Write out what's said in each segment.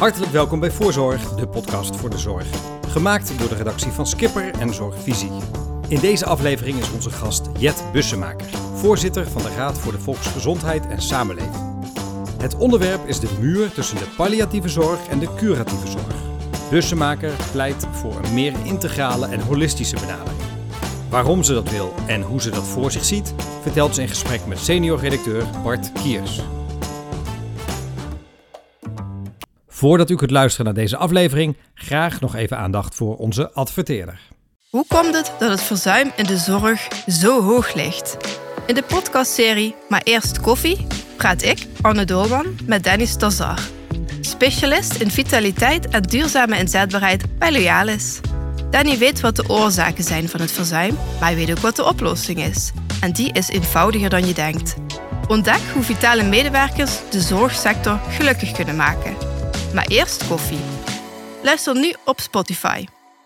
Hartelijk welkom bij Voorzorg, de podcast voor de zorg. Gemaakt door de redactie van Skipper en Zorgvisie. In deze aflevering is onze gast Jet Bussemaker, voorzitter van de Raad voor de Volksgezondheid en Samenleving. Het onderwerp is de muur tussen de palliatieve zorg en de curatieve zorg. Bussemaker pleit voor een meer integrale en holistische benadering. Waarom ze dat wil en hoe ze dat voor zich ziet, vertelt ze in gesprek met senior-redacteur Bart Kiers. Voordat u kunt luisteren naar deze aflevering, graag nog even aandacht voor onze adverteerder. Hoe komt het dat het verzuim in de zorg zo hoog ligt? In de podcastserie Maar Eerst Koffie praat ik, Anne Doorman, met Dennis Tazar. Specialist in vitaliteit en duurzame inzetbaarheid bij Loyalis. Danny weet wat de oorzaken zijn van het verzuim, maar hij weet ook wat de oplossing is. En die is eenvoudiger dan je denkt. Ontdek hoe vitale medewerkers de zorgsector gelukkig kunnen maken. Maar eerst koffie. Luister nu op Spotify.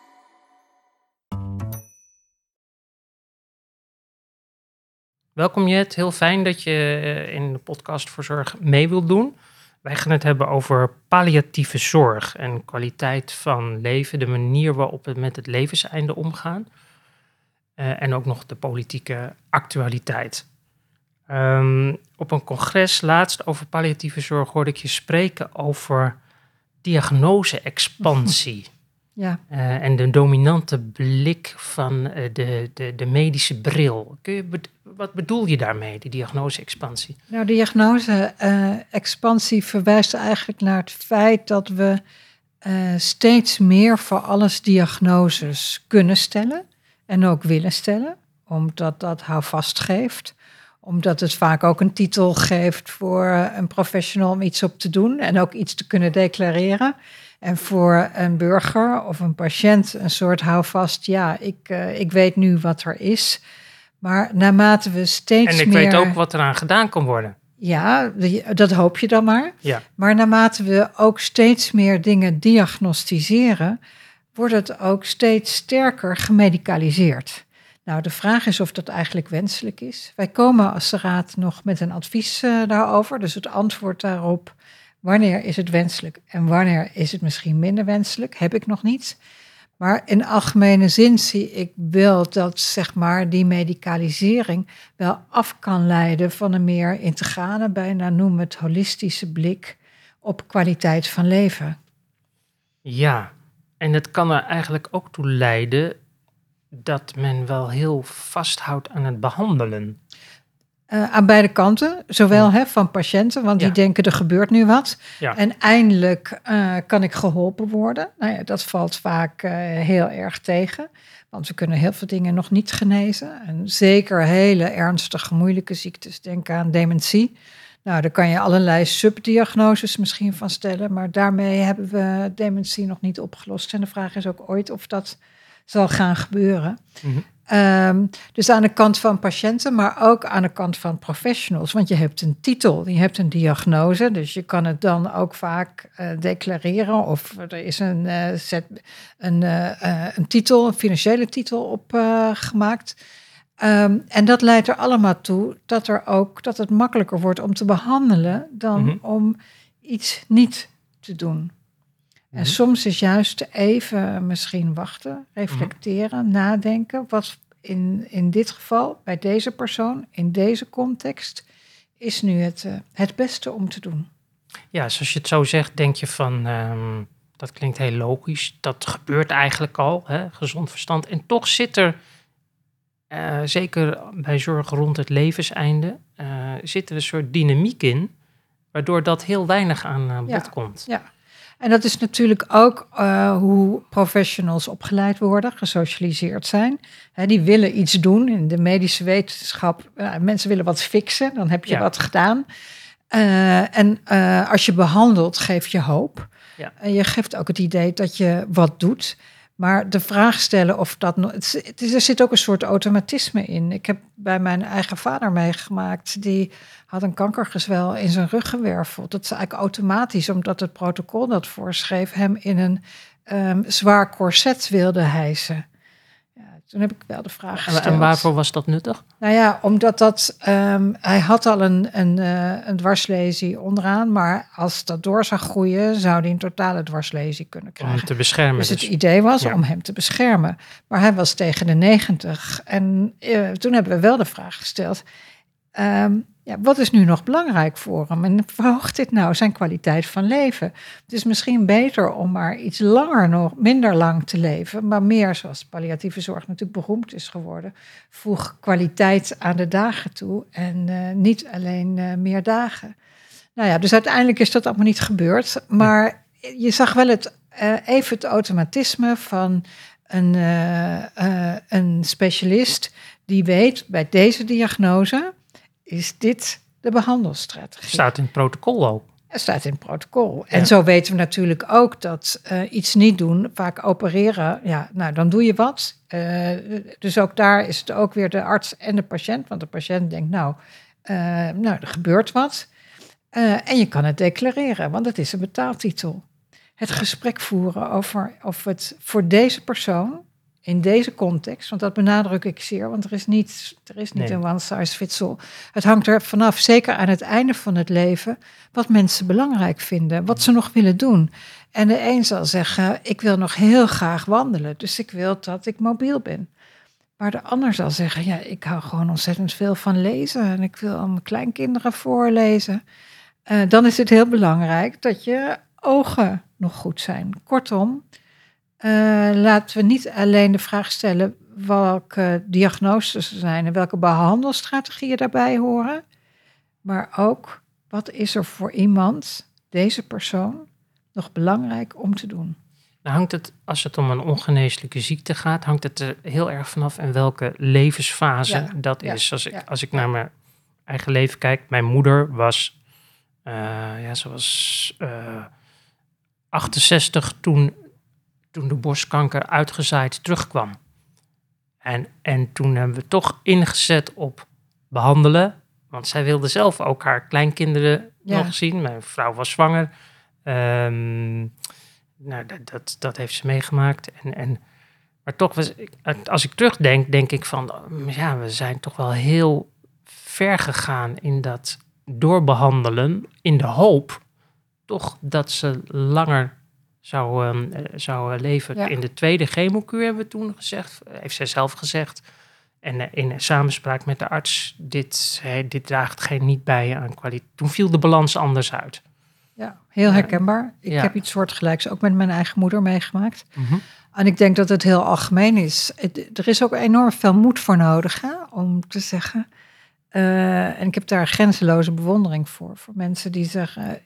Welkom Jet, heel fijn dat je in de podcast voor zorg mee wilt doen. Wij gaan het hebben over palliatieve zorg en kwaliteit van leven, de manier waarop we met het levenseinde omgaan. En ook nog de politieke actualiteit. Op een congres laatst over palliatieve zorg hoorde ik je spreken over diagnose-expansie. Ja. En de dominante blik van de medische bril. Wat bedoel je daarmee, die diagnose-expansie? Nou, diagnose-expansie verwijst eigenlijk naar het feit dat we steeds meer voor alles diagnoses kunnen stellen en ook willen stellen, omdat dat houvast geeft. Omdat het vaak ook een titel geeft voor een professional om iets op te doen en ook iets te kunnen declareren. En voor een burger of een patiënt een soort houvast, ja, ik weet nu wat er is. Maar naarmate we steeds meer... En ik weet ook wat eraan gedaan kan worden. Ja, dat hoop je dan maar. Ja. Maar naarmate we ook steeds meer dingen diagnosticeren, wordt het ook steeds sterker gemedicaliseerd. Nou, de vraag is of dat eigenlijk wenselijk is. Wij komen als de Raad nog met een advies daarover. Dus het antwoord daarop, wanneer is het wenselijk en wanneer is het misschien minder wenselijk, heb ik nog niet. Maar in algemene zin zie ik wel dat zeg maar, die medicalisering wel af kan leiden van een meer integrale, bijna noem het holistische blik op kwaliteit van leven. Ja, en het kan er eigenlijk ook toe leiden dat men wel heel vasthoudt aan het behandelen. Aan beide kanten, zowel van patiënten, want die denken er gebeurt nu wat. Ja. En eindelijk kan ik geholpen worden. Nou ja, dat valt vaak heel erg tegen, want we kunnen heel veel dingen nog niet genezen. En zeker hele ernstige, moeilijke ziektes, denk aan dementie. Nou, daar kan je allerlei subdiagnoses misschien van stellen, maar daarmee hebben we dementie nog niet opgelost. En de vraag is ook ooit of dat zal gaan gebeuren. Mm-hmm. Dus aan de kant van patiënten, maar ook aan de kant van professionals. Want je hebt een titel, je hebt een diagnose. Dus je kan het dan ook vaak declareren. Of er is een titel, een financiële titel op gemaakt. En dat leidt er allemaal toe dat het makkelijker wordt om te behandelen dan om iets niet te doen. En soms is juist even misschien wachten, reflecteren, nadenken. Wat in dit geval, bij deze persoon, in deze context, is nu het beste om te doen. Ja, zoals je het zo zegt, denk je van, dat klinkt heel logisch. Dat gebeurt eigenlijk al, gezond verstand. En toch zit er, zeker bij zorg rond het levenseinde, zit er een soort dynamiek in, waardoor dat heel weinig aan bod komt. Ja. En dat is natuurlijk ook hoe professionals opgeleid worden, gesocialiseerd zijn. Die willen iets doen in de medische wetenschap. Mensen willen wat fixen, dan heb je wat gedaan. En als je behandelt, geef je hoop. Ja. Je geeft ook het idee dat je wat doet. Maar de vraag stellen of dat... Er zit ook een soort automatisme in. Ik heb bij mijn eigen vader meegemaakt. Die had een kankergezwel in zijn ruggenwervel. Dat is eigenlijk automatisch, omdat het protocol dat voorschreef hem in een zwaar corset wilde hijsen. Ja, Toen heb ik wel de vraag gesteld. En waarvoor was dat nuttig? Nou ja, omdat hij had al een dwarslesie onderaan, maar als dat door zou groeien, zou hij een totale dwarslesie kunnen krijgen. Om hem te beschermen. Dus het idee was om hem te beschermen. Maar hij was tegen de 90 en toen hebben we wel de vraag gesteld, wat is nu nog belangrijk voor hem? En verhoogt dit nou zijn kwaliteit van leven? Het is misschien beter om maar iets langer nog, minder lang te leven, maar meer, zoals palliatieve zorg natuurlijk beroemd is geworden, voeg kwaliteit aan de dagen toe en niet alleen meer dagen. Nou ja, dus uiteindelijk is dat allemaal niet gebeurd, maar je zag wel even het automatisme van een specialist die weet, bij deze diagnose is dit de behandelstrategie. Staat in het protocol ook. Het staat in het protocol. En zo weten we natuurlijk ook dat iets niet doen, vaak opereren, dan doe je wat. Dus ook daar is het ook weer de arts en de patiënt. Want de patiënt denkt, er gebeurt wat. En je kan het declareren, want het is een betaaltitel. Het gesprek voeren over of het voor deze persoon, in deze context, want dat benadruk ik zeer, want er is niet een one size fits all. Het hangt er vanaf, zeker aan het einde van het leven, wat mensen belangrijk vinden, wat ze nog willen doen. En de een zal zeggen, ik wil nog heel graag wandelen, dus ik wil dat ik mobiel ben. Maar de ander zal zeggen, ik hou gewoon ontzettend veel van lezen en ik wil aan mijn kleinkinderen voorlezen. Dan is het heel belangrijk dat je ogen nog goed zijn. Kortom, laten we niet alleen de vraag stellen welke diagnoses er zijn en welke behandelstrategieën daarbij horen, maar ook wat is er voor iemand, deze persoon, nog belangrijk om te doen. Nou hangt het, als het om een ongeneeslijke ziekte gaat, hangt het er heel erg vanaf in welke levensfase dat is. Als ik naar mijn eigen leven kijk, mijn moeder was, ze was 68 toen de borstkanker uitgezaaid terugkwam. En toen hebben we toch ingezet op behandelen. Want zij wilde zelf ook haar kleinkinderen nog zien. Mijn vrouw was zwanger. Dat heeft ze meegemaakt. Maar toch, als ik terugdenk, denk ik van, we zijn toch wel heel ver gegaan in dat doorbehandelen. In de hoop toch dat ze langer zou leven. Ja. In de tweede chemokuur hebben we toen gezegd, heeft zij zelf gezegd. En in samenspraak met de arts, dit draagt niet bij aan kwaliteit. Toen viel de balans anders uit. Ja, heel herkenbaar. Ik heb iets soortgelijks ook met mijn eigen moeder meegemaakt. Mm-hmm. En ik denk dat het heel algemeen is. Er is ook enorm veel moed voor nodig, om te zeggen. En ik heb daar grenzeloze bewondering voor mensen die zeggen,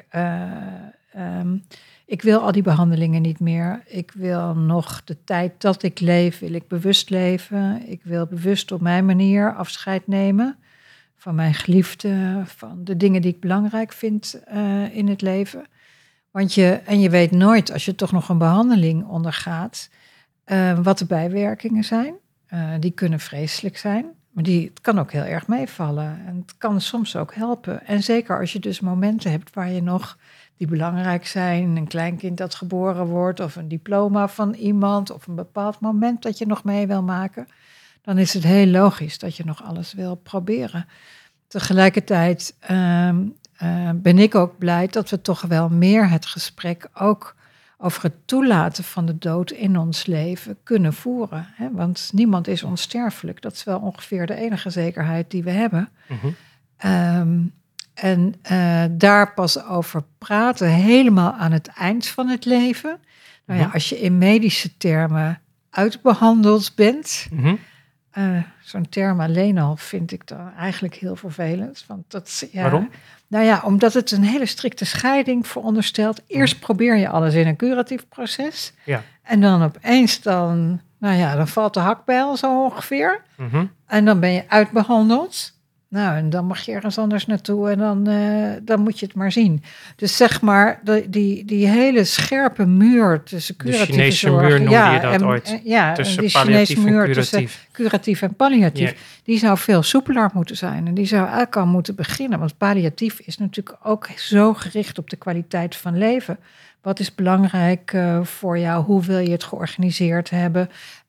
ik wil al die behandelingen niet meer. Ik wil nog de tijd dat ik leef, wil ik bewust leven. Ik wil bewust op mijn manier afscheid nemen van mijn geliefde, van de dingen die ik belangrijk vind in het leven. Want je weet nooit, als je toch nog een behandeling ondergaat, wat de bijwerkingen zijn. Die kunnen vreselijk zijn, maar het kan ook heel erg meevallen. En het kan soms ook helpen. En zeker als je dus momenten hebt waar je nog die belangrijk zijn, een kleinkind dat geboren wordt, of een diploma van iemand, of een bepaald moment dat je nog mee wil maken, dan is het heel logisch dat je nog alles wil proberen. Tegelijkertijd ben ik ook blij dat we toch wel meer het gesprek ook over het toelaten van de dood in ons leven kunnen voeren. Hè? Want niemand is onsterfelijk. Dat is wel ongeveer de enige zekerheid die we hebben. Mm-hmm. En daar pas over praten, helemaal aan het eind van het leven. Nou ja, als je in medische termen uitbehandeld bent, zo'n term alleen al vind ik dan eigenlijk heel vervelend. Want waarom? Nou ja, omdat het een hele strikte scheiding veronderstelt. Eerst probeer je alles in een curatief proces. Ja. En dan opeens dan valt de hakbijl zo ongeveer. Mm-hmm. En dan ben je uitbehandeld. Nou, en dan mag je ergens anders naartoe en dan moet je het maar zien. Dus zeg maar, die hele scherpe muur tussen curatieve Chinese zorg... muur noemde je dat ooit. Tussen die Chinese muur tussen curatief en palliatief. Ja. Die zou veel soepeler moeten zijn. En die zou eigenlijk al moeten beginnen. Want palliatief is natuurlijk ook zo gericht op de kwaliteit van leven. Wat is belangrijk voor jou? Hoe wil je het georganiseerd hebben?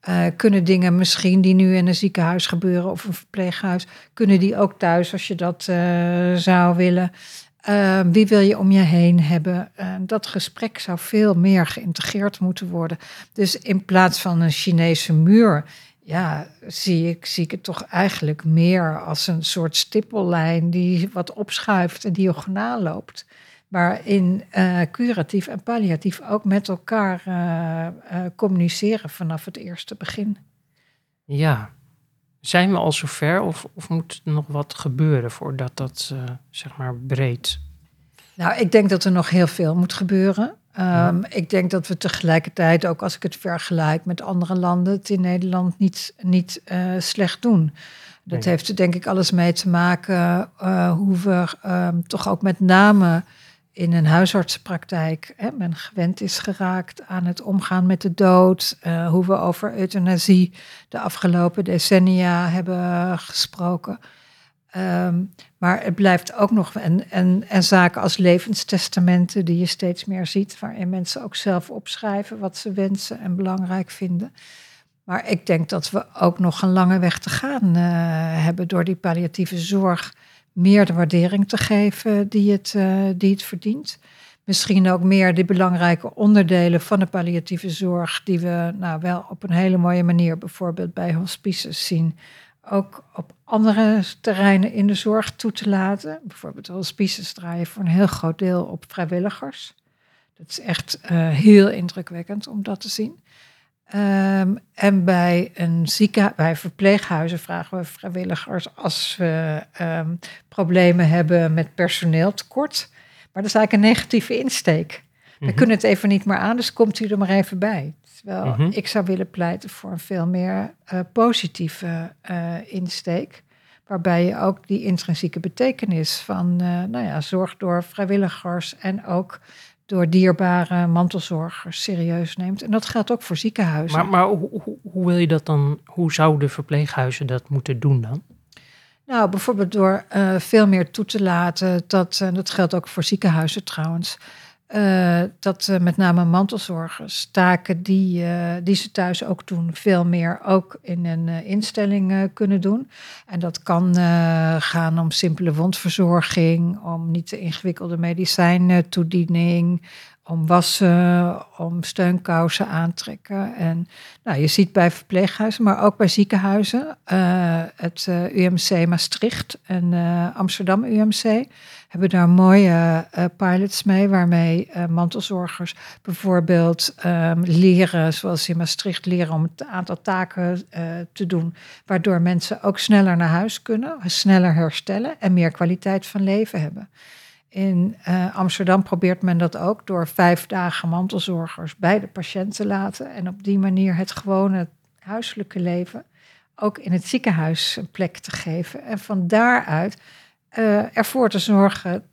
Kunnen dingen misschien die nu in een ziekenhuis gebeuren of een verpleeghuis, kunnen die ook thuis als je dat zou willen? Wie wil je om je heen hebben? Dat gesprek zou veel meer geïntegreerd moeten worden. Dus in plaats van een Chinese muur, zie ik het toch eigenlijk meer als een soort stippellijn die wat opschuift en diagonaal loopt. Waarin curatief en palliatief ook met elkaar communiceren vanaf het eerste begin. Ja, zijn we al zover of moet er nog wat gebeuren voordat dat breed? Nou, ik denk dat er nog heel veel moet gebeuren. Ik denk dat we tegelijkertijd, ook als ik het vergelijk met andere landen, het in Nederland niet slecht doen. Dat heeft er denk ik alles mee te maken hoe we toch ook met name in een huisartsenpraktijk men gewend is geraakt aan het omgaan met de dood. Hoe we over euthanasie de afgelopen decennia hebben gesproken. Maar het blijft ook nog, en zaken als levenstestamenten die je steeds meer ziet, waarin mensen ook zelf opschrijven wat ze wensen en belangrijk vinden. Maar ik denk dat we ook nog een lange weg te gaan hebben door die palliatieve zorg meer de waardering te geven die het verdient. Misschien ook meer de belangrijke onderdelen van de palliatieve zorg die we wel op een hele mooie manier bijvoorbeeld bij hospices zien, ook op andere terreinen in de zorg toe te laten. Bijvoorbeeld hospices draaien voor een heel groot deel op vrijwilligers. Dat is echt heel indrukwekkend om dat te zien. En bij verpleeghuizen vragen we vrijwilligers als we problemen hebben met personeeltekort. Maar dat is eigenlijk een negatieve insteek. We kunnen het even niet meer aan, dus komt u er maar even bij. Terwijl ik zou willen pleiten voor een veel meer positieve insteek. Waarbij je ook die intrinsieke betekenis van zorg door vrijwilligers en ook door dierbare mantelzorgers serieus neemt. En dat geldt ook voor ziekenhuizen. Maar hoe wil je dat dan? Hoe zouden verpleeghuizen dat moeten doen dan? Nou, bijvoorbeeld door veel meer toe te laten, dat geldt ook voor ziekenhuizen trouwens, dat met name mantelzorgers taken die ze thuis ook doen, veel meer ook in een instelling kunnen doen. En dat kan gaan om simpele wondverzorging, om niet te ingewikkelde medicijntoediening, om wassen, om steunkousen aantrekken. En je ziet bij verpleeghuizen, maar ook bij ziekenhuizen, het UMC Maastricht en Amsterdam UMC hebben daar mooie pilots mee, waarmee mantelzorgers bijvoorbeeld leren, zoals in Maastricht, leren om het aantal taken te doen, waardoor mensen ook sneller naar huis kunnen, sneller herstellen en meer kwaliteit van leven hebben. In Amsterdam probeert men dat ook door 5 dagen mantelzorgers bij de patiënt te laten en op die manier het gewone huiselijke leven ook in het ziekenhuis een plek te geven. En van daaruit ervoor te zorgen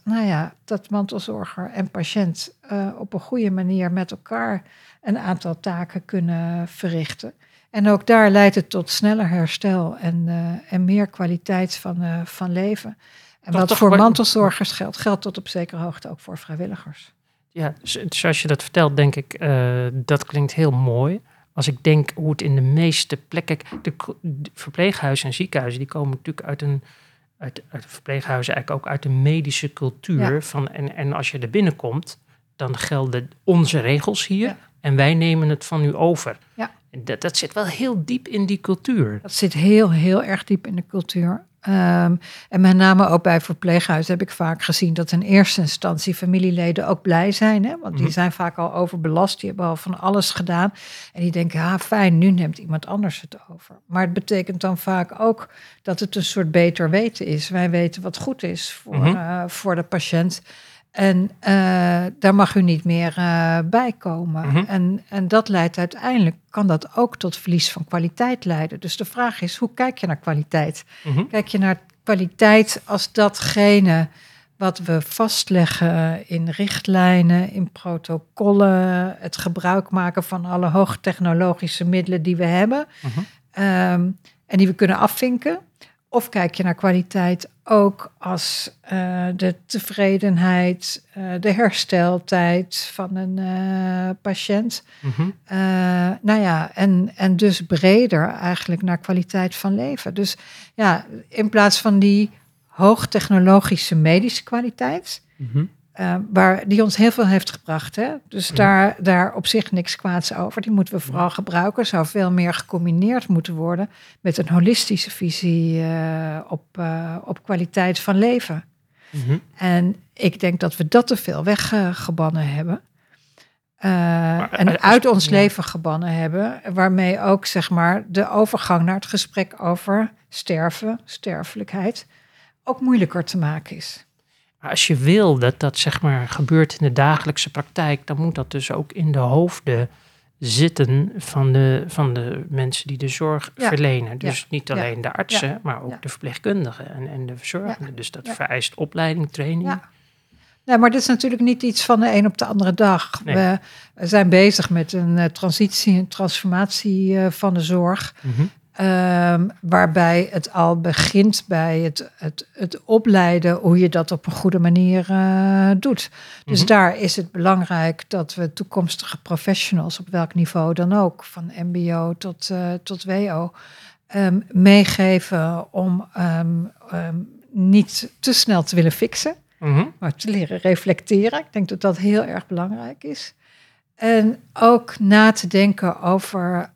dat mantelzorger en patiënt op een goede manier met elkaar een aantal taken kunnen verrichten. En ook daar leidt het tot sneller herstel en meer kwaliteit van leven. En wat voor mantelzorgers geldt tot op zekere hoogte ook voor vrijwilligers. Ja, zoals je dat vertelt, denk ik, dat klinkt heel mooi. Als ik denk hoe het in de meeste plekken... De verpleeghuizen en ziekenhuizen, die komen natuurlijk uit de verpleeghuizen, eigenlijk ook uit de medische cultuur. Ja. En als je er binnenkomt, dan gelden onze regels hier. Ja. En wij nemen het van u over. Ja. En dat zit wel heel diep in die cultuur. Dat zit heel, heel erg diep in de cultuur. En met name ook bij verpleeghuizen heb ik vaak gezien dat in eerste instantie familieleden ook blij zijn. Hè? Want die zijn vaak al overbelast, die hebben al van alles gedaan. En die denken, fijn, nu neemt iemand anders het over. Maar het betekent dan vaak ook dat het een soort beter weten is. Wij weten wat goed is voor de patiënt. En daar mag u niet meer bij komen. En dat leidt uiteindelijk, kan dat ook tot verlies van kwaliteit leiden. Dus de vraag is, hoe kijk je naar kwaliteit? Kijk je naar kwaliteit als datgene wat we vastleggen in richtlijnen, in protocollen, het gebruik maken van alle hoogtechnologische middelen die we hebben en die we kunnen afvinken? Of kijk je naar kwaliteit ook als de tevredenheid, de hersteltijd van een patiënt. En dus breder eigenlijk naar kwaliteit van leven. Dus ja, in plaats van die hoogtechnologische medische kwaliteit, die ons heel veel heeft gebracht. Hè? Dus daar op zich niks kwaads over. Die moeten we vooral gebruiken. Zou veel meer gecombineerd moeten worden met een holistische visie op kwaliteit van leven. En ik denk dat we dat te veel weggebannen hebben. En uit ons leven gebannen hebben. Waarmee ook zeg maar de overgang naar het gesprek over sterfelijkheid ook moeilijker te maken is. Als je wil dat dat zeg maar gebeurt in de dagelijkse praktijk, dan moet dat dus ook in de hoofden zitten van de mensen die de zorg verlenen. Dus niet alleen de artsen, maar ook de verpleegkundigen en de verzorgenden. Dus dat vereist opleiding, training. Ja. Nee, maar dit is natuurlijk niet iets van de een op de andere dag. Nee. We zijn bezig met een transformatie van de zorg. Waarbij het al begint bij het opleiden hoe je dat op een goede manier doet. Dus daar is het belangrijk dat we toekomstige professionals op welk niveau dan ook, van mbo tot wo, meegeven om niet te snel te willen fixen, maar te leren reflecteren. Ik denk dat dat heel erg belangrijk is. En ook na te denken over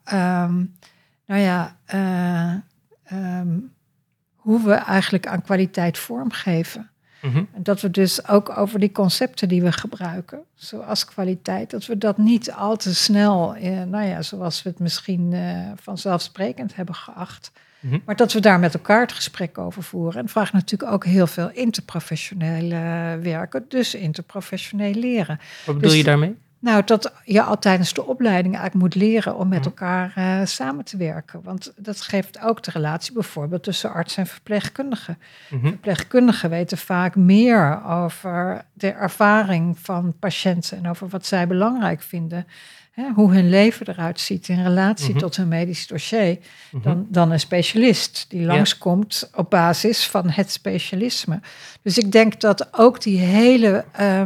hoe we eigenlijk aan kwaliteit vormgeven. En dat we dus ook over die concepten die we gebruiken, zoals kwaliteit, dat we dat niet al te snel, zoals we het misschien vanzelfsprekend hebben geacht, maar dat we daar met elkaar het gesprek over voeren. En het vraagt natuurlijk ook heel veel interprofessioneel werken, dus interprofessioneel leren. Wat bedoel je daarmee? Nou, dat je al tijdens de opleiding eigenlijk moet leren om met elkaar samen te werken. Want dat geeft ook de relatie bijvoorbeeld tussen arts en verpleegkundigen. Verpleegkundigen weten vaak meer over de ervaring van patiënten en over wat zij belangrijk vinden. Hè, hoe hun leven eruit ziet in relatie tot hun medisch dossier. Dan een specialist die langskomt op basis van het specialisme. Dus ik denk dat ook die hele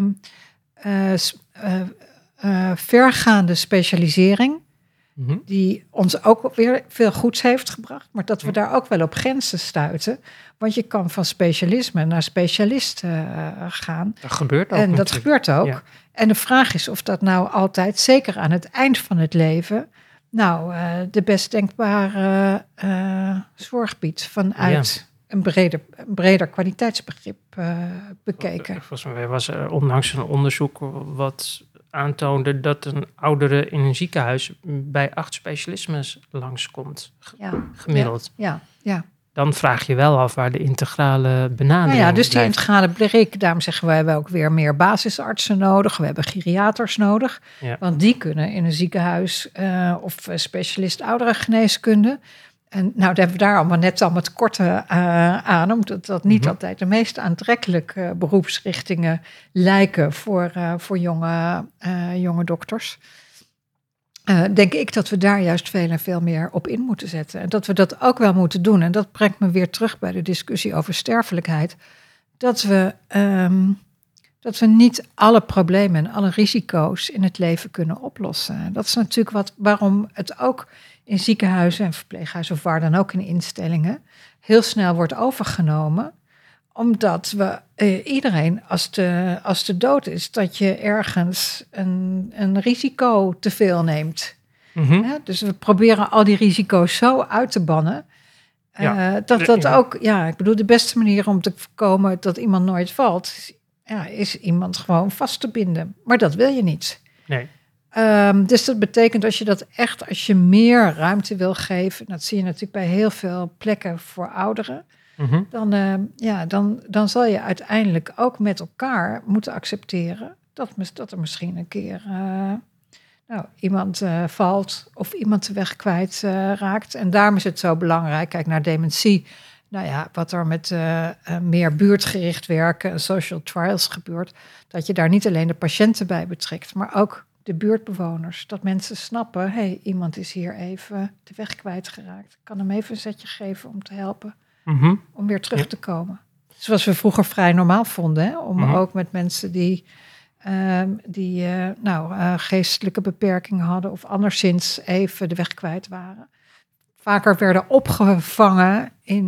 vergaande specialisering, die ons ook weer veel goeds heeft gebracht, maar dat we daar ook wel op grenzen stuiten. Want je kan van specialisme naar specialist gaan. Dat gebeurt ook. En dat gebeurt ook. Ja. En de vraag is of dat nou altijd, zeker aan het eind van het leven, de best denkbare zorg biedt vanuit een breder kwaliteitsbegrip bekeken. Volgens mij was er onlangs een onderzoek wat aantoonde dat een oudere in een ziekenhuis bij 8 specialismes langskomt, gemiddeld. Ja. Dan vraag je wel af waar de integrale benadering dus die integrale blik, daarom zeggen we hebben ook weer meer basisartsen nodig. We hebben geriaters nodig, want die kunnen in een ziekenhuis of specialist ouderengeneeskunde. En daar hebben we daar allemaal net allemaal tekorten aan, omdat dat niet altijd de meest aantrekkelijke beroepsrichtingen lijken voor jonge dokters. Denk ik dat we daar juist veel en veel meer op in moeten zetten. En dat we dat ook wel moeten doen. En dat brengt me weer terug bij de discussie over sterfelijkheid. Dat we niet alle problemen en alle risico's in het leven kunnen oplossen. Dat is natuurlijk waarom het ook in ziekenhuizen en verpleeghuizen of waar dan ook in instellingen heel snel wordt overgenomen. Omdat iedereen, als de dood is, dat je ergens een risico te veel neemt. Ja, dus we proberen al die risico's zo uit te bannen. Ik bedoel, de beste manier om te voorkomen dat iemand nooit valt, is iemand gewoon vast te binden. Maar dat wil je niet. Nee. Dus dat betekent als je meer ruimte wil geven, dat zie je natuurlijk bij heel veel plekken voor ouderen, dan zal je uiteindelijk ook met elkaar moeten accepteren dat er misschien een keer iemand valt of iemand de weg kwijt raakt. En daarom is het zo belangrijk, kijk naar dementie, wat er met meer buurtgericht werken en social trials gebeurt, dat je daar niet alleen de patiënten bij betrekt, maar ook de buurtbewoners. Dat mensen snappen, iemand is hier even de weg kwijtgeraakt. Ik kan hem even een zetje geven om te helpen. om weer terug te komen. Zoals we vroeger vrij normaal vonden, hè? Om ook met mensen die geestelijke beperkingen hadden of anderszins even de weg kwijt waren, vaker werden opgevangen in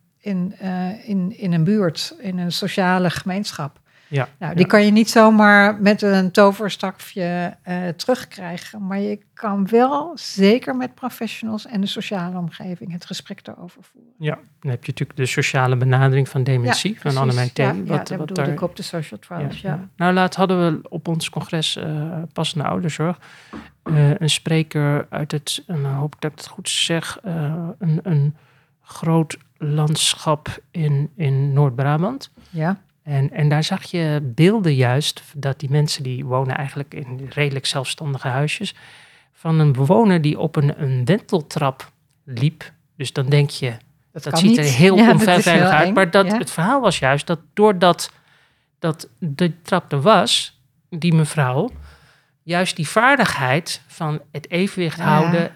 een buurt, in een sociale gemeenschap. Ja, die kan je niet zomaar met een toverstafje terugkrijgen. Maar je kan wel, zeker met professionals en de sociale omgeving, het gesprek daarover voeren. Ja, dan heb je natuurlijk de sociale benadering van dementie, van Annemij T. Ja, dat bedoelde ik op de social trials, Nou, laatst hadden we op ons congres passende ouderzorg een spreker uit het, en dan hoop ik dat ik het goed zeg, een groot landschap in Noord-Brabant. Ja. En daar zag je beelden juist, dat die mensen die wonen eigenlijk in redelijk zelfstandige huisjes, van een bewoner die op een wenteltrap liep. Dus dan denk je, dat ziet er heel onveilig uit. Maar het verhaal was juist dat doordat de trap er was, die mevrouw, juist die vaardigheid van het evenwicht houden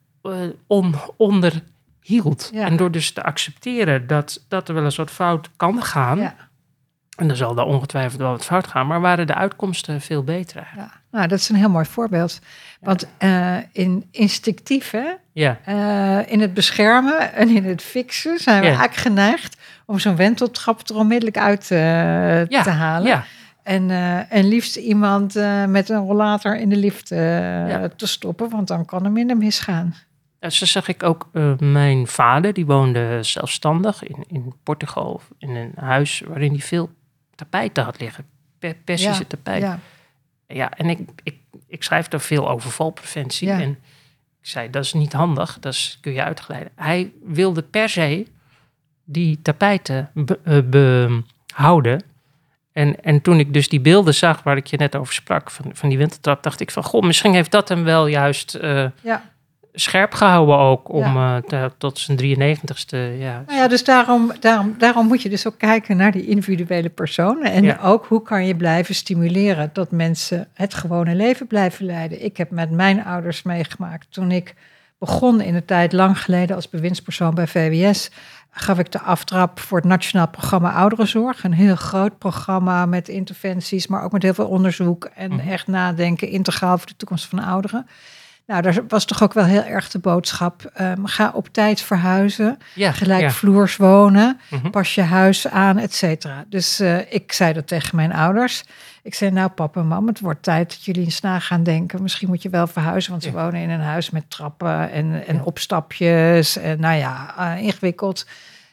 onderhield. Ja. En door dus te accepteren dat er wel eens wat fout kan gaan. Ja. En dan zal daar ongetwijfeld wel wat fout gaan, maar waren de uitkomsten veel beter eigenlijk. Ja, nou, dat is een heel mooi voorbeeld. Want instinctief, hè? Ja. In het beschermen en in het fixen zijn we eigenlijk geneigd om zo'n wenteltrap er onmiddellijk uit te halen. Ja. En liefst iemand met een rollator in de lift te stoppen, want dan kan er minder misgaan. Ja, zo zag ik ook mijn vader, die woonde zelfstandig in Portugal, in een huis waarin hij veel tapijten had liggen. Persische tapijten. Ja, en ik schrijf daar veel over valpreventie. Ja. En ik zei, dat is niet handig, dat kun je uitgeleiden. Hij wilde per se die tapijten behouden. En toen ik dus die beelden zag waar ik je net over sprak, van die wintertrap, dacht ik van, goh, misschien heeft dat hem wel juist scherp gehouden ook om tot zijn 93ste. Ja. Nou ja, dus daarom moet je dus ook kijken naar die individuele personen. En ook hoe kan je blijven stimuleren dat mensen het gewone leven blijven leiden. Ik heb met mijn ouders meegemaakt toen ik begon in de tijd lang geleden als bewindspersoon bij VWS. Gaf ik de aftrap voor het Nationaal Programma Ouderenzorg. Een heel groot programma met interventies, maar ook met heel veel onderzoek en echt nadenken integraal over de toekomst van ouderen. Nou, daar was toch ook wel heel erg de boodschap. Ga op tijd verhuizen, gelijkvloers wonen, pas je huis aan, et cetera. Dus ik zei dat tegen mijn ouders. Ik zei, nou papa en mam, het wordt tijd dat jullie eens na gaan denken. Misschien moet je wel verhuizen, want ze wonen in een huis met trappen en opstapjes. En ingewikkeld.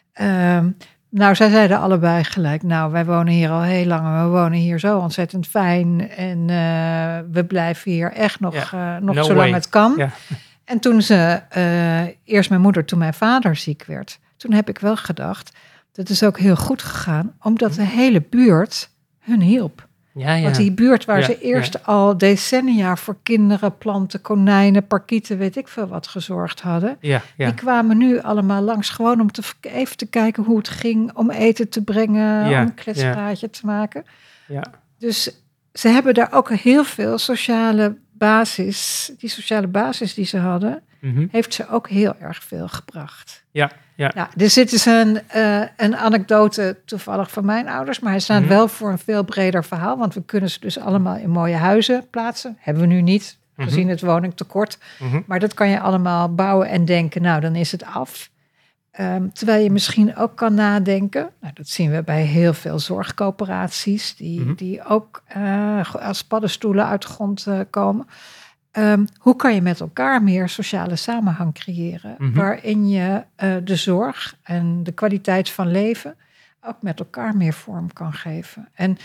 Nou, zij zeiden allebei gelijk, nou, wij wonen hier al heel lang en we wonen hier zo ontzettend fijn. En we blijven hier echt nog zolang het kan. Ja. En toen eerst mijn moeder, toen mijn vader ziek werd, toen heb ik wel gedacht, dat is ook heel goed gegaan, omdat de hele buurt hun hielp. Ja. Want die buurt waar ze eerst al decennia voor kinderen, planten, konijnen, parkieten, weet ik veel wat gezorgd hadden. Die kwamen nu allemaal langs gewoon om even te kijken hoe het ging, om eten te brengen, om een kletspraatje te maken. Ja. Dus ze hebben daar ook heel veel sociale basis, die sociale basis die ze hadden, heeft ze ook heel erg veel gebracht. Ja. Nou, dus dit is een anekdote toevallig van mijn ouders, maar hij staat wel voor een veel breder verhaal, want we kunnen ze dus allemaal in mooie huizen plaatsen. Hebben we nu niet, gezien het woningtekort. Maar dat kan je allemaal bouwen en denken, nou dan is het af. Terwijl je misschien ook kan nadenken, nou, dat zien we bij heel veel zorgcoöperaties, die ook als paddenstoelen uit de grond komen. Hoe kan je met elkaar meer sociale samenhang creëren, waarin je de zorg en de kwaliteit van leven ook met elkaar meer vorm kan geven. En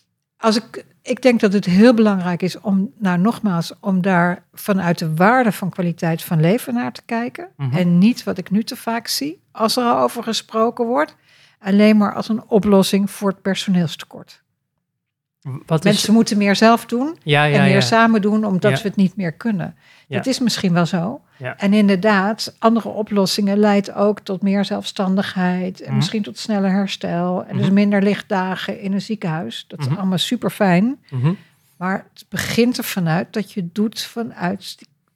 ik denk dat het heel belangrijk is om daar vanuit de waarde van kwaliteit van leven naar te kijken. En niet wat ik nu te vaak zie, als er al over gesproken wordt, alleen maar als een oplossing voor het personeelstekort. Mensen moeten meer zelf doen en meer samen doen, omdat we het niet meer kunnen. Dat is misschien wel zo. Ja. En inderdaad, andere oplossingen leidt ook tot meer zelfstandigheid en misschien tot sneller herstel. En dus minder lichtdagen in een ziekenhuis. Dat is allemaal super fijn. Maar het begint er vanuit dat je doet vanuit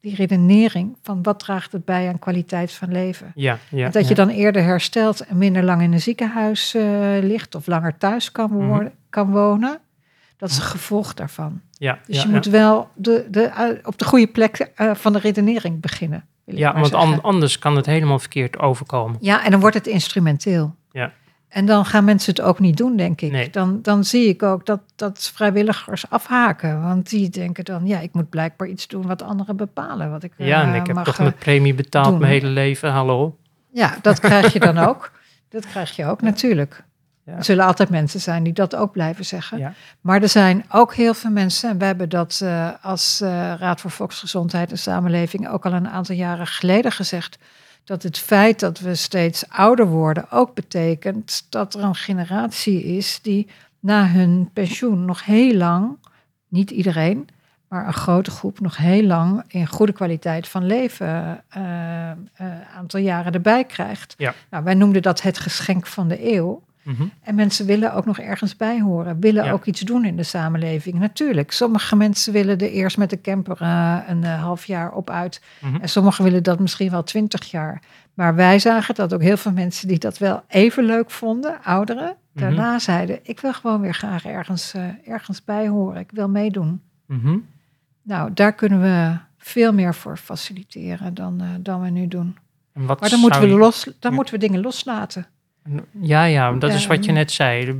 die redenering van wat draagt het bij aan kwaliteit van leven. Ja, En dat je dan eerder herstelt en minder lang in een ziekenhuis ligt of langer thuis kan wonen. Dat is een gevolg daarvan. Ja, Dus je moet wel op de goede plek van de redenering beginnen. Ja, want anders kan het helemaal verkeerd overkomen. Ja, en dan wordt het instrumenteel. Ja. En dan gaan mensen het ook niet doen, denk ik. Nee. Dan zie ik ook dat vrijwilligers afhaken. Want die denken dan, ik moet blijkbaar iets doen wat anderen bepalen. Wat ik, en ik heb toch mijn premie betaald doen. mijn hele leven, hallo. Ja, dat krijg je dan ook. Dat krijg je ook, natuurlijk. Ja. Er zullen altijd mensen zijn die dat ook blijven zeggen. Ja. Maar er zijn ook heel veel mensen, en wij hebben dat als Raad voor Volksgezondheid en Samenleving ook al een aantal jaren geleden gezegd, dat het feit dat we steeds ouder worden ook betekent dat er een generatie is die na hun pensioen nog heel lang, niet iedereen, maar een grote groep nog heel lang in goede kwaliteit van leven aantal jaren erbij krijgt. Ja. Nou, wij noemden dat het geschenk van de eeuw. Mm-hmm. En mensen willen ook nog ergens bij horen, willen ook iets doen in de samenleving. Natuurlijk, sommige mensen willen er eerst met de camper een half jaar op uit. Mm-hmm. En sommigen willen dat misschien wel 20 jaar. Maar wij zagen dat ook heel veel mensen die dat wel even leuk vonden, ouderen, daarna zeiden, ik wil gewoon weer graag ergens bij horen, ik wil meedoen. Mm-hmm. Nou, daar kunnen we veel meer voor faciliteren dan we nu doen. Maar dan moeten we dingen loslaten. Ja, dat is wat je net zei.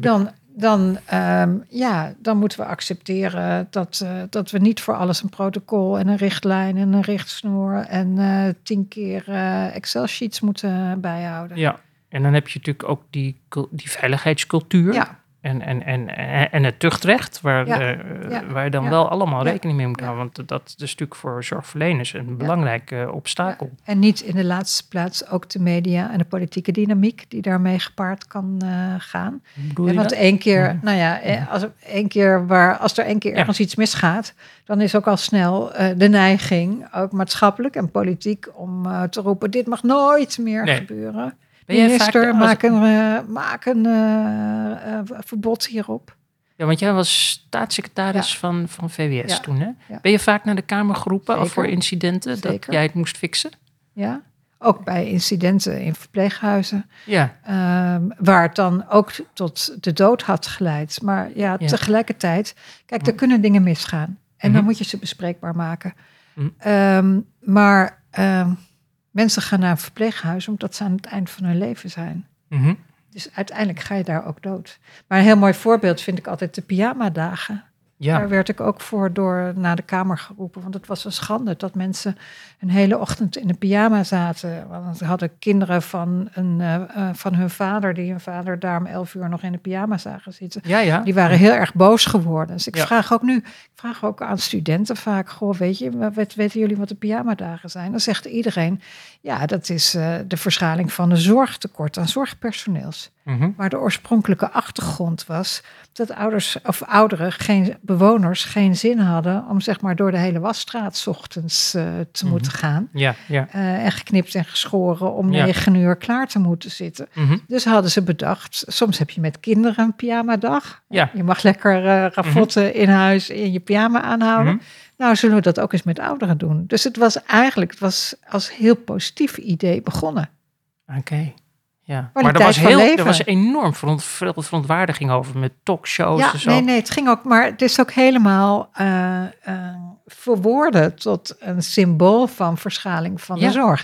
Dan moeten we accepteren dat we niet voor alles een protocol en een richtlijn en een richtsnoer en 10 keer Excel-sheets moeten bijhouden. Ja, en dan heb je natuurlijk ook die veiligheidscultuur. Ja. En het tuchtrecht, waar je dan wel allemaal rekening mee moet houden. Want dat is natuurlijk voor zorgverleners een belangrijke obstakel. Ja. En niet in de laatste plaats ook de media en de politieke dynamiek die daarmee gepaard kan gaan. Want één keer, als er één keer ergens iets misgaat, dan is ook al snel de neiging, ook maatschappelijk en politiek, om te roepen, dit mag nooit meer gebeuren. Minister, maak een verbod hierop. Ja, want jij was staatssecretaris van VWS toen, hè? Ja. Ben je vaak naar de Kamer geroepen Zeker. voor incidenten dat jij het moest fixen? Ja, ook bij incidenten in verpleeghuizen. Ja. Waar het dan ook tot de dood had geleid. Maar tegelijkertijd, kijk, er kunnen dingen misgaan. En dan moet je ze bespreekbaar maken. Mensen gaan naar een verpleeghuis omdat ze aan het eind van hun leven zijn. Mm-hmm. Dus uiteindelijk ga je daar ook dood. Maar een heel mooi voorbeeld vind ik altijd de pyjama-dagen. Ja. Daar werd ik ook naar de Kamer geroepen. Want het was een schande dat mensen een hele ochtend in een pyjama zaten. Want ze hadden kinderen van hun vader, die hun vader daar om 11 uur nog in een pyjama zagen zitten. Ja. Die waren heel erg boos geworden. Dus ik vraag ook aan studenten vaak, goh, weten jullie wat de pyjama-dagen zijn? Dan zegt iedereen, ja, dat is de verschaling van een zorgtekort aan zorgpersoneels. Mm-hmm. Maar de oorspronkelijke achtergrond was dat bewoners geen zin hadden om zeg maar door de hele wasstraat 's ochtends te moeten gaan. Ja. En geknipt en geschoren om 9 uur klaar te moeten zitten. Mm-hmm. Dus hadden ze bedacht, soms heb je met kinderen een pyjama-dag. Ja. Je mag lekker ravotten in huis in je pyjama aanhouden. Mm-hmm. Nou, zullen we dat ook eens met ouderen doen? Dus het was als heel positief idee begonnen. Oké. Ja. Maar er was enorm verontwaardiging over met talkshows en zo. Nee, het ging ook, maar het is ook helemaal verwoorden tot een symbool van verschaling van de zorg.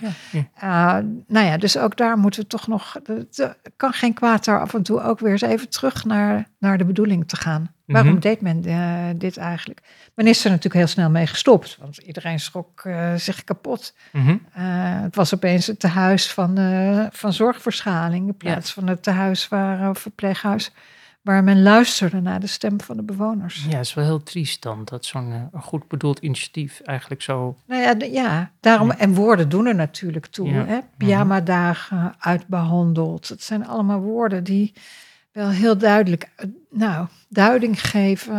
Ja. Dus ook daar moeten we toch nog, het kan geen kwaad daar af en toe ook weer eens even terug naar de bedoeling te gaan. Waarom deed men dit eigenlijk? Men is er natuurlijk heel snel mee gestopt, want iedereen schrok zich kapot. Mm-hmm. Het was opeens het tehuis van zorgverschaling in plaats van het tehuis verpleeghuis, waar men luisterde naar de stem van de bewoners. Ja, het is wel heel triest dan, dat zo'n goed bedoeld initiatief eigenlijk zo... Daarom, en woorden doen er natuurlijk toe. Ja. Hè? Pyjama-dagen, uitbehandeld. Het zijn allemaal woorden die wel heel duidelijk duiding geven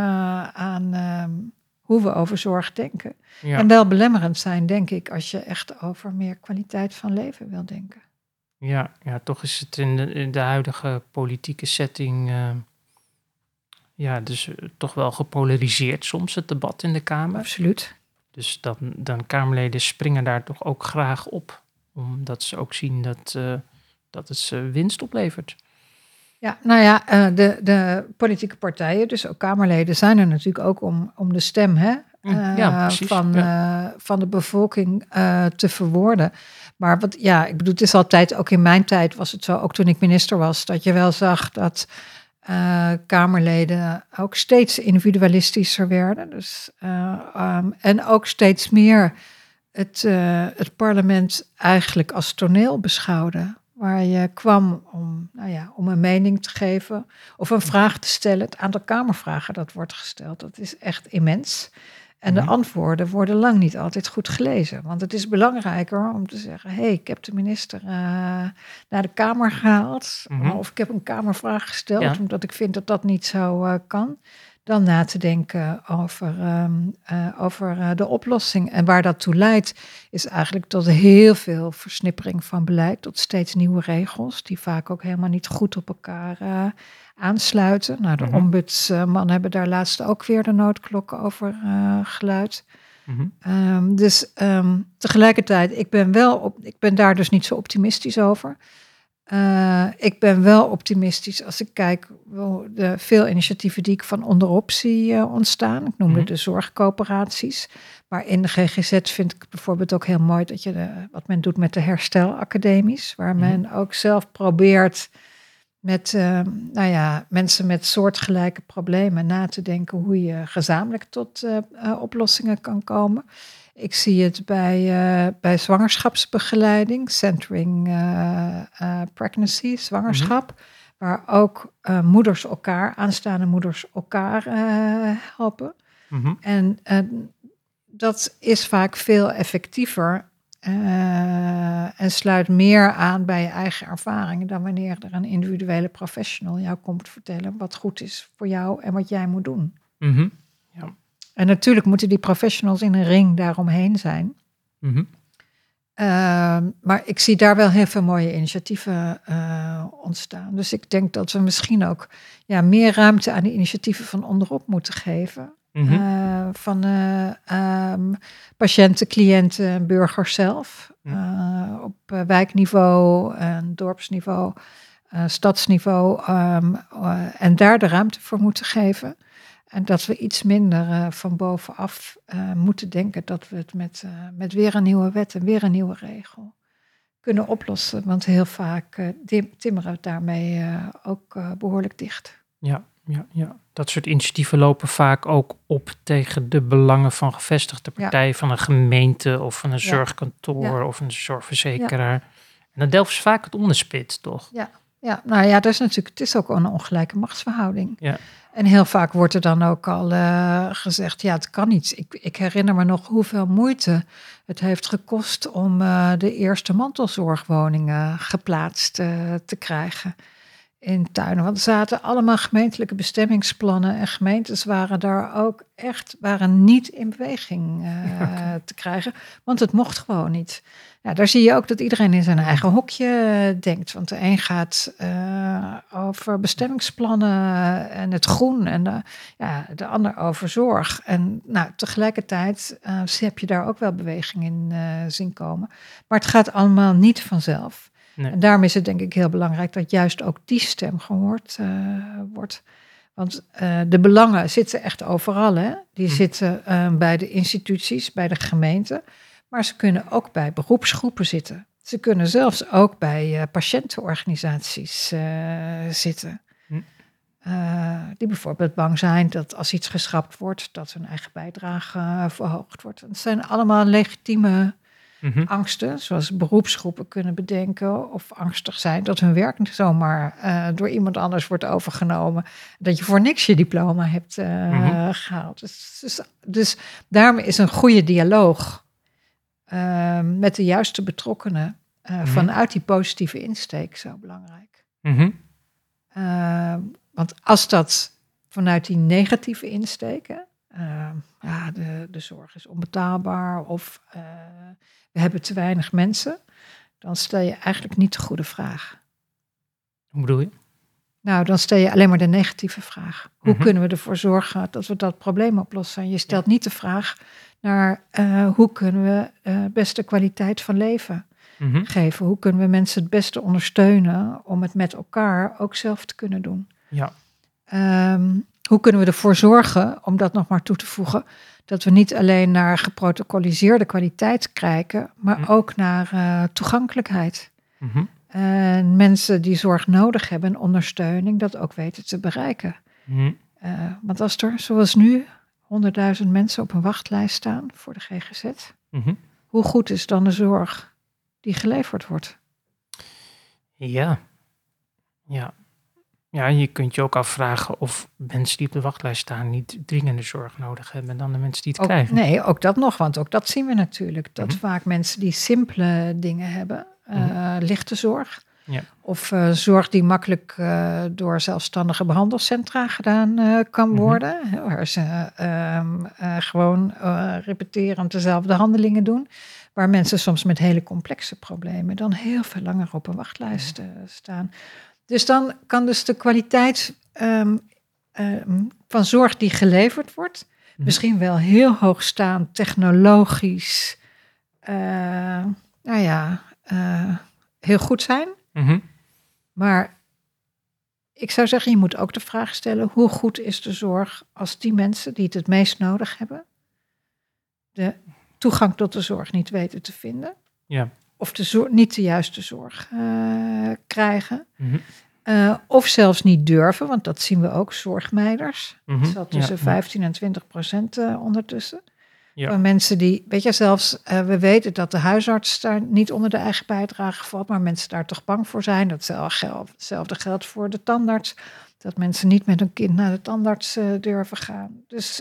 aan hoe we over zorg denken. Ja. En wel belemmerend zijn, denk ik, als je echt over meer kwaliteit van leven wil denken. Ja, toch is het in de huidige politieke setting... dus toch wel gepolariseerd soms, het debat in de Kamer. Absoluut. Dus dan Kamerleden springen daar toch ook graag op. Omdat ze ook zien dat het ze winst oplevert. Ja, nou ja, de politieke partijen, dus ook Kamerleden, zijn er natuurlijk ook om de stem van de bevolking te verwoorden. Maar ik bedoel, het is altijd, ook in mijn tijd was het zo, ook toen ik minister was, dat je wel zag dat Kamerleden ook steeds individualistischer werden. Dus, en ook steeds meer het parlement eigenlijk als toneel beschouwden. Waar je kwam om een mening te geven of een vraag te stellen. Het aantal Kamervragen dat wordt gesteld, dat is echt immens. En de antwoorden worden lang niet altijd goed gelezen. Want het is belangrijker om te zeggen, ik heb de minister naar de Kamer gehaald. Of ik heb een Kamervraag gesteld, omdat ik vind dat dat niet zo kan. Dan na te denken over de oplossing. En waar dat toe leidt, is eigenlijk tot heel veel versnippering van beleid. Tot steeds nieuwe regels, die vaak ook helemaal niet goed op elkaar aansluiten. Nou, de ombudsman hebben daar laatst ook weer de noodklokken over geluid. Dus tegelijkertijd, ik ben daar dus niet zo optimistisch over. Ik ben wel optimistisch als ik kijk de veel initiatieven die ik van onderop zie ontstaan. Ik noemde de zorgcoöperaties. Maar in de GGZ vind ik bijvoorbeeld ook heel mooi dat wat men doet met de herstelacademies. Waar men ook zelf probeert met mensen met soortgelijke problemen na te denken hoe je gezamenlijk tot oplossingen kan komen. Ik zie het bij zwangerschapsbegeleiding, centering pregnancy, zwangerschap, waar ook aanstaande moeders elkaar helpen. En dat is vaak veel effectiever en sluit meer aan bij je eigen ervaringen dan wanneer er een individuele professional jou komt vertellen wat goed is voor jou en wat jij moet doen. Ja. En natuurlijk moeten die professionals in een ring daaromheen zijn. Maar ik zie daar wel heel veel mooie initiatieven ontstaan. Dus ik denk dat we misschien ook meer ruimte aan die initiatieven van onderop moeten geven. Van patiënten, cliënten, burgers zelf. Op wijkniveau, dorpsniveau, stadsniveau. En daar de ruimte voor moeten geven. En dat we iets minder van bovenaf moeten denken dat we het met weer een nieuwe wet en weer een nieuwe regel kunnen oplossen. Want heel vaak timmeren we het daarmee ook behoorlijk dicht. Ja. Dat soort initiatieven lopen vaak ook op tegen de belangen van gevestigde partijen, van een gemeente of van een zorgkantoor of een zorgverzekeraar. En dan delven ze vaak het onderspit, toch? Ja, nou ja, het is ook een ongelijke machtsverhouding. Ja. En heel vaak wordt er dan ook al gezegd, het kan niet. Ik herinner me nog hoeveel moeite het heeft gekost om de eerste mantelzorgwoningen geplaatst te krijgen in tuinen. Want er zaten allemaal gemeentelijke bestemmingsplannen en gemeentes waren niet in beweging te krijgen, want het mocht gewoon niet. Ja, daar zie je ook dat iedereen in zijn eigen hokje denkt. Want de een gaat over bestemmingsplannen en het groen en de ander over zorg. En tegelijkertijd heb je daar ook wel beweging in zien komen. Maar het gaat allemaal niet vanzelf. Nee. En daarom is het denk ik heel belangrijk dat juist ook die stem gehoord wordt. Want de belangen zitten echt overal. Hè? Die zitten bij de instituties, bij de gemeenten. Maar ze kunnen ook bij beroepsgroepen zitten. Ze kunnen zelfs ook bij patiëntenorganisaties zitten. Die bijvoorbeeld bang zijn dat als iets geschrapt wordt, dat hun eigen bijdrage verhoogd wordt. Het zijn allemaal legitieme angsten, zoals beroepsgroepen kunnen bedenken of angstig zijn dat hun werk niet zomaar door iemand anders wordt overgenomen. Dat je voor niks je diploma hebt gehaald. Dus daarom is een goede dialoog met de juiste betrokkenen vanuit die positieve insteek zo belangrijk. Want als dat vanuit die negatieve insteken, de zorg is onbetaalbaar of we hebben te weinig mensen, dan stel je eigenlijk niet de goede vraag. Hoe bedoel je? Nou, dan stel je alleen maar de negatieve vraag. Hoe kunnen we ervoor zorgen dat we dat probleem oplossen? Je stelt niet de vraag naar hoe kunnen we beste kwaliteit van leven geven? Hoe kunnen we mensen het beste ondersteunen om het met elkaar ook zelf te kunnen doen? Ja. Hoe kunnen we ervoor zorgen, om dat nog maar toe te voegen, dat we niet alleen naar geprotocoliseerde kwaliteit kijken, maar ook naar toegankelijkheid. En mensen die zorg nodig hebben en ondersteuning, dat ook weten te bereiken. Want als er, zoals nu, 100.000 mensen op een wachtlijst staan voor de GGZ, hoe goed is dan de zorg die geleverd wordt? Ja. Ja, je kunt je ook afvragen of mensen die op de wachtlijst staan niet dringende zorg nodig hebben dan de mensen die het krijgen. Nee, ook dat nog, want ook dat zien we natuurlijk. Dat vaak mensen die simpele dingen hebben, lichte zorg, of zorg die makkelijk door zelfstandige behandelcentra gedaan kan worden, waar ze gewoon repeterend dezelfde handelingen doen, waar mensen soms met hele complexe problemen dan heel veel langer op een wachtlijst staan. Dus dan kan dus de kwaliteit van zorg die geleverd wordt, misschien wel heel hoog staan, technologisch, heel goed zijn. Maar ik zou zeggen, je moet ook de vraag stellen, hoe goed is de zorg als die mensen die het meest nodig hebben, de toegang tot de zorg niet weten te vinden? Ja. Of niet de juiste zorg krijgen. Of zelfs niet durven, want dat zien we ook, zorgmeiders. Het zat tussen 15 en 20% ondertussen. Ja. Van mensen die, weet je, zelfs we weten dat de huisarts daar niet onder de eigen bijdrage valt, maar mensen daar toch bang voor zijn. Hetzelfde geldt voor de tandarts. Dat mensen niet met hun kind naar de tandarts durven gaan. Dus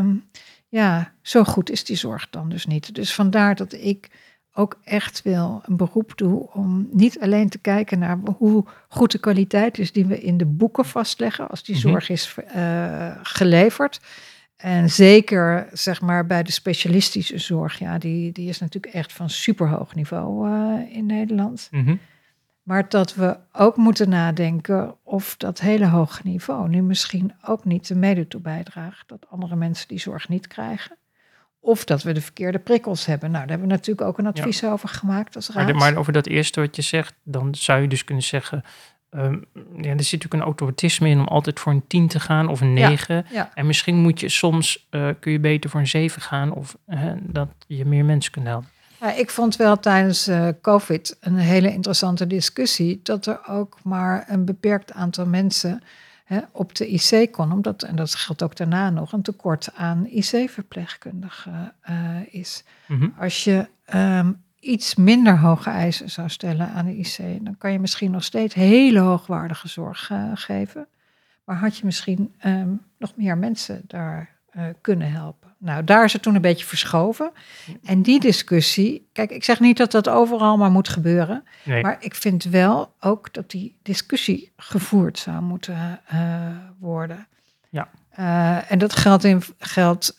zo goed is die zorg dan dus niet. Dus vandaar dat ik ook echt wel een beroep doe om niet alleen te kijken naar hoe goed de kwaliteit is die we in de boeken vastleggen als die zorg is geleverd. En zeker zeg maar bij de specialistische zorg, die is natuurlijk echt van superhoog niveau in Nederland. Maar dat we ook moeten nadenken of dat hele hoge niveau nu misschien ook niet er mede toe bijdraagt dat andere mensen die zorg niet krijgen. Of dat we de verkeerde prikkels hebben. Nou, daar hebben we natuurlijk ook een advies over gemaakt als raad. Maar over dat eerste wat je zegt, dan zou je dus kunnen zeggen, er zit natuurlijk een automatisme in om altijd voor een 10 te gaan of een 9. Ja. En misschien moet je soms, kun je beter voor een 7 gaan of dat je meer mensen kunt helpen. Ja, ik vond wel tijdens COVID een hele interessante discussie dat er ook maar een beperkt aantal mensen op de IC kon, en dat geldt ook daarna nog, een tekort aan IC-verpleegkundigen is. Als je iets minder hoge eisen zou stellen aan de IC, dan kan je misschien nog steeds hele hoogwaardige zorg geven, maar had je misschien nog meer mensen daar kunnen helpen. Nou, daar is het toen een beetje verschoven. En die discussie, kijk, ik zeg niet dat dat overal maar moet gebeuren, maar ik vind wel ook dat die discussie gevoerd zou moeten worden. Ja. En dat geldt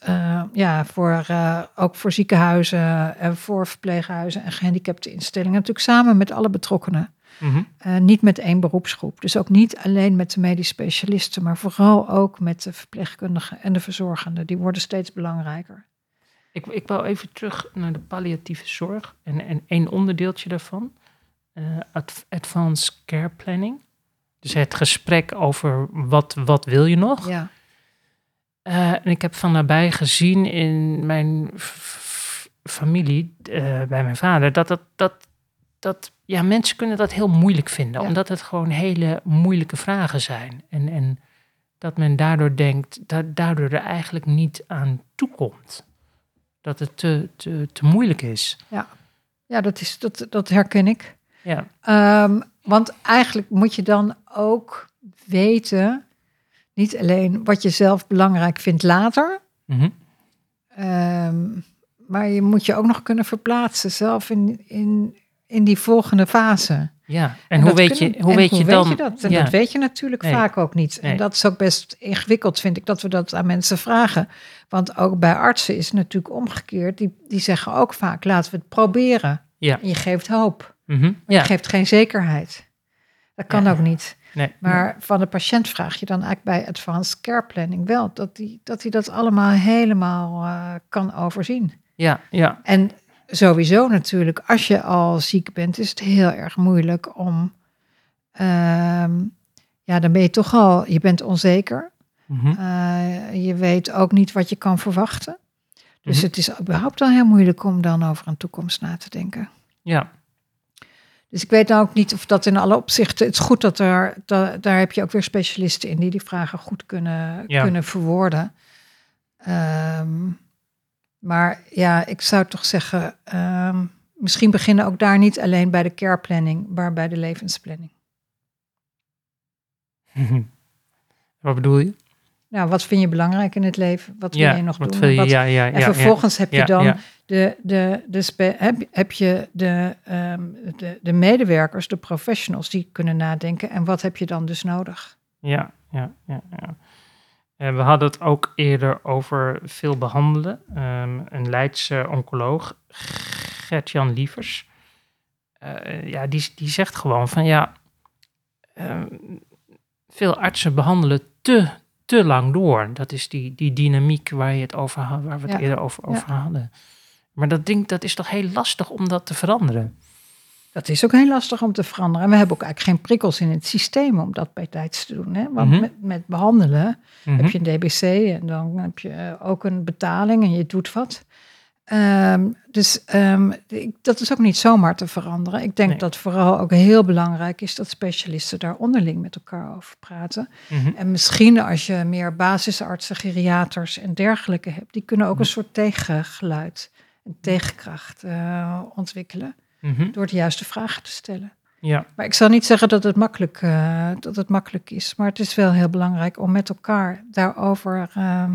ook voor ziekenhuizen en voor verpleeghuizen en gehandicapte instellingen, natuurlijk samen met alle betrokkenen. Niet met één beroepsgroep. Dus ook niet alleen met de medisch specialisten, maar vooral ook met de verpleegkundigen en de verzorgenden. Die worden steeds belangrijker. Ik wil even terug naar de palliatieve zorg en één onderdeeltje daarvan. Advanced care planning. Dus het gesprek over wat wil je nog? Ja. En ik heb van nabij gezien in mijn familie, bij mijn vader, dat mensen kunnen dat heel moeilijk vinden. Ja. Omdat het gewoon hele moeilijke vragen zijn. En dat men daardoor denkt, daardoor er eigenlijk niet aan toekomt. Dat het te moeilijk is. Ja, dat herken ik. Ja. Want eigenlijk moet je dan ook weten, niet alleen wat je zelf belangrijk vindt later, maar je moet je ook nog kunnen verplaatsen zelf in die volgende fase. Ja, en hoe weet je dat? En dat weet je natuurlijk vaak ook niet. Nee. En dat is ook best ingewikkeld, vind ik, dat we dat aan mensen vragen. Want ook bij artsen is het natuurlijk omgekeerd. Die zeggen ook vaak, laten we het proberen. Ja. En je geeft hoop. Maar je geeft geen zekerheid. Dat kan ook niet. Nee. Maar van de patiënt vraag je dan eigenlijk bij advanced care planning wel dat hij dat allemaal helemaal kan overzien. Ja. En sowieso natuurlijk, als je al ziek bent, is het heel erg moeilijk om... dan ben je toch al... Je bent onzeker. Je weet ook niet wat je kan verwachten. Dus het is überhaupt al heel moeilijk om dan over een toekomst na te denken. Ja. Dus ik weet nou ook niet of dat in alle opzichten... Het is goed dat daar heb je ook weer specialisten in... die vragen goed kunnen verwoorden. Maar ja, ik zou toch zeggen... misschien beginnen ook daar niet alleen bij de care planning... maar bij de levensplanning. Wat bedoel je? Nou, wat vind je belangrijk in het leven? Wat wil je nog doen? En vervolgens heb je dan heb je de medewerkers, de professionals die kunnen nadenken. En wat heb je dan dus nodig? Ja. We hadden het ook eerder over veel behandelen. Een Leidse oncoloog, Gert-Jan Lievers, die zegt gewoon van veel artsen behandelen te lang door. Dat is die dynamiek waar we het eerder over hadden. Maar dat is toch heel lastig om dat te veranderen? Dat is ook heel lastig om te veranderen. En we hebben ook eigenlijk geen prikkels in het systeem om dat bij tijds te doen. Hè? Want met behandelen heb je een DBC en dan heb je ook een betaling en je doet wat. Dat is ook niet zomaar te veranderen. Ik denk dat vooral ook heel belangrijk is dat specialisten daar onderling met elkaar over praten. En misschien als je meer basisartsen, geriaters en dergelijke hebt, die kunnen ook een soort tegengeluid, een tegenkracht ontwikkelen door de juiste vragen te stellen. Ja. Maar ik zal niet zeggen dat het makkelijk is, maar het is wel heel belangrijk om met elkaar daarover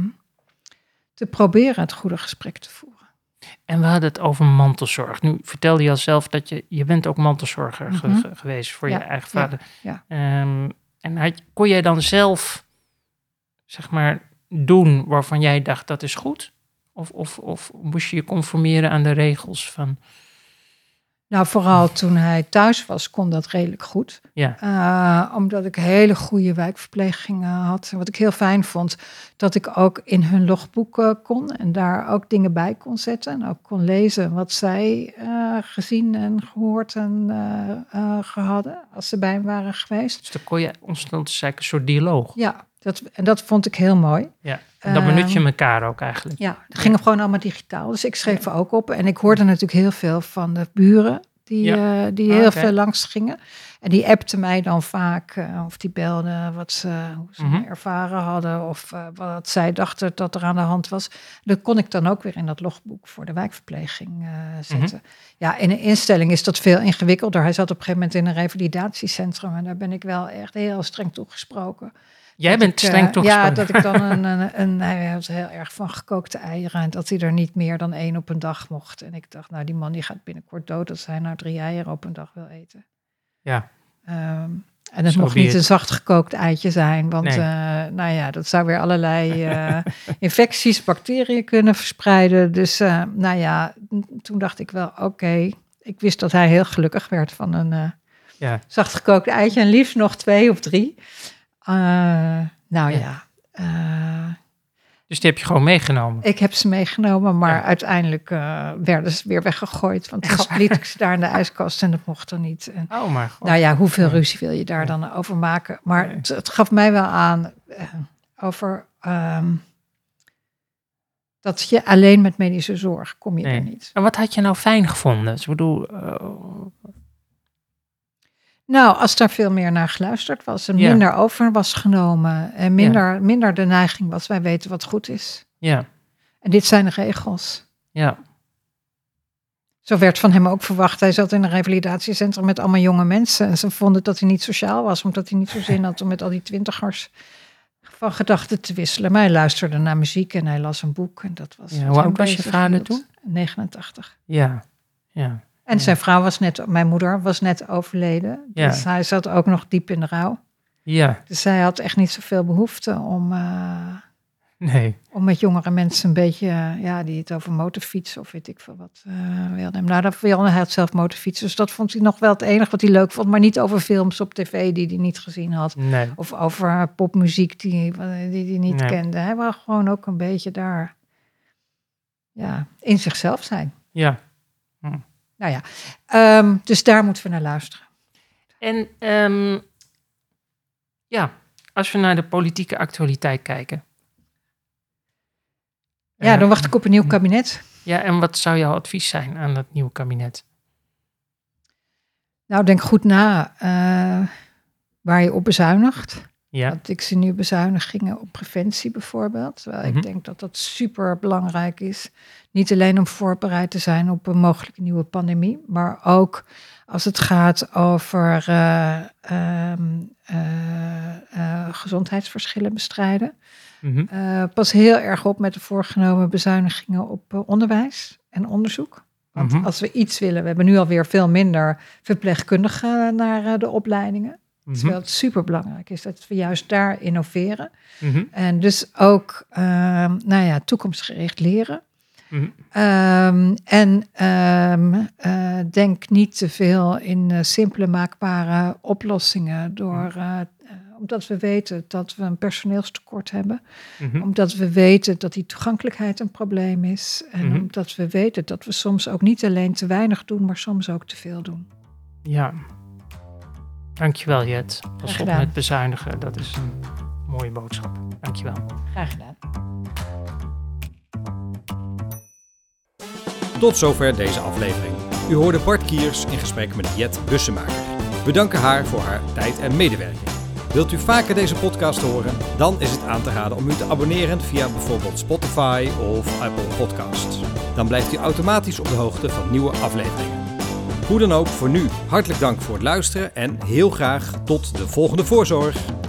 te proberen het goede gesprek te voeren. En we hadden het over mantelzorg. Nu vertelde je al zelf dat je bent ook mantelzorger geweest voor je eigen vader. Ja. En kon jij dan zelf, zeg maar, doen waarvan jij dacht dat is goed? Of moest je je conformeren aan de regels van... Nou, vooral toen hij thuis was, kon dat redelijk goed. Ja. Omdat ik hele goede wijkverpleging had. En wat ik heel fijn vond, dat ik ook in hun logboek kon. En daar ook dingen bij kon zetten. En ook kon lezen wat zij gezien en gehoord en hadden. Als ze bij hem waren geweest. Dus dan kon je ontstond eigenlijk een soort dialoog. Ja, dat vond ik heel mooi. Ja, en dan benut je elkaar ook eigenlijk. Ja, het ging gewoon allemaal digitaal. Dus ik schreef er ook op. En ik hoorde natuurlijk heel veel van de buren die heel veel langs gingen. En die appten mij dan vaak, of die belden hoe ze ervaren hadden. Of wat zij dachten dat er aan de hand was. Dat kon ik dan ook weer in dat logboek voor de wijkverpleging zetten. Ja, in een instelling is dat veel ingewikkelder. Hij zat op een gegeven moment in een revalidatiecentrum. En daar ben ik wel echt heel streng toegesproken. Jij bent streng toegesproken. Ja, dat ik dan hij was heel erg van gekookte eieren en dat hij er niet meer dan 1 op een dag mocht. En ik dacht, nou die man die gaat binnenkort dood als hij nou 3 eieren op een dag wil eten. Ja. En het mocht niet een zacht gekookt eitje zijn, want dat zou weer allerlei infecties, bacteriën kunnen verspreiden. Dus toen dacht ik wel, oké, ik wist dat hij heel gelukkig werd van een zacht gekookt eitje en liefst nog 2 of 3. Dus die heb je gewoon meegenomen? Ik heb ze meegenomen, maar uiteindelijk werden ze weer weggegooid. Want toen liet ik ze daar in de ijskast en dat mocht er niet. En, maar God. Nou ja, hoeveel ruzie wil je daar dan over maken? Maar het gaf mij wel aan over dat je alleen met medische zorg kom je er niet. En wat had je nou fijn gevonden? Dus ik bedoel... Nou, als daar veel meer naar geluisterd was en minder over was genomen en minder de neiging was, wij weten wat goed is. Ja. En dit zijn de regels. Ja. Zo werd van hem ook verwacht. Hij zat in een revalidatiecentrum met allemaal jonge mensen en ze vonden dat hij niet sociaal was, omdat hij niet zo zin had om met al die 20ers van gedachten te wisselen. Maar hij luisterde naar muziek en hij las een boek en dat was... Hoe oud was je vader toen? 89. Ja. En zijn vrouw mijn moeder was net overleden. Dus hij zat ook nog diep in de rouw. Ja. Dus hij had echt niet zoveel behoefte om Nee. Om met jongere mensen een beetje, die het over motorfietsen of weet ik veel wat wilden. Nou, dat wilde hij zelf motorfietsen. Dus dat vond hij nog wel het enige wat hij leuk vond. Maar niet over films op tv die hij niet gezien had. Nee. Of over popmuziek die hij niet kende. Hij wou gewoon ook een beetje daar in zichzelf zijn. Ja. Nou ja, dus daar moeten we naar luisteren. En als we naar de politieke actualiteit kijken. Ja, dan wacht ik op een nieuw kabinet. Ja, en wat zou jouw advies zijn aan dat nieuwe kabinet? Nou, denk goed na waar je op bezuinigt. Ja. Want ik zie nu bezuinigingen op preventie bijvoorbeeld. Terwijl ik denk dat dat super belangrijk is. Niet alleen om voorbereid te zijn op een mogelijke nieuwe pandemie. Maar ook als het gaat over gezondheidsverschillen bestrijden. Pas heel erg op met de voorgenomen bezuinigingen op onderwijs en onderzoek. Want als we iets willen, we hebben nu alweer veel minder verpleegkundigen naar de opleidingen. Terwijl het superbelangrijk is dat we juist daar innoveren. En dus ook toekomstgericht leren. Denk niet te veel in simpele maakbare oplossingen omdat we weten dat we een personeelstekort hebben. Omdat we weten dat die toegankelijkheid een probleem is. En omdat we weten dat we soms ook niet alleen te weinig doen, maar soms ook te veel doen. Ja. Dankjewel, Jet. Pas op met bezuinigen. Dat is een mooie boodschap. Dankjewel. Graag gedaan. Tot zover deze aflevering. U hoorde Bart Kiers in gesprek met Jet Bussemaker. We danken haar voor haar tijd en medewerking. Wilt u vaker deze podcast horen? Dan is het aan te raden om u te abonneren via bijvoorbeeld Spotify of Apple Podcasts. Dan blijft u automatisch op de hoogte van nieuwe afleveringen. Hoe dan ook, voor nu hartelijk dank voor het luisteren en heel graag tot de volgende voorzorg.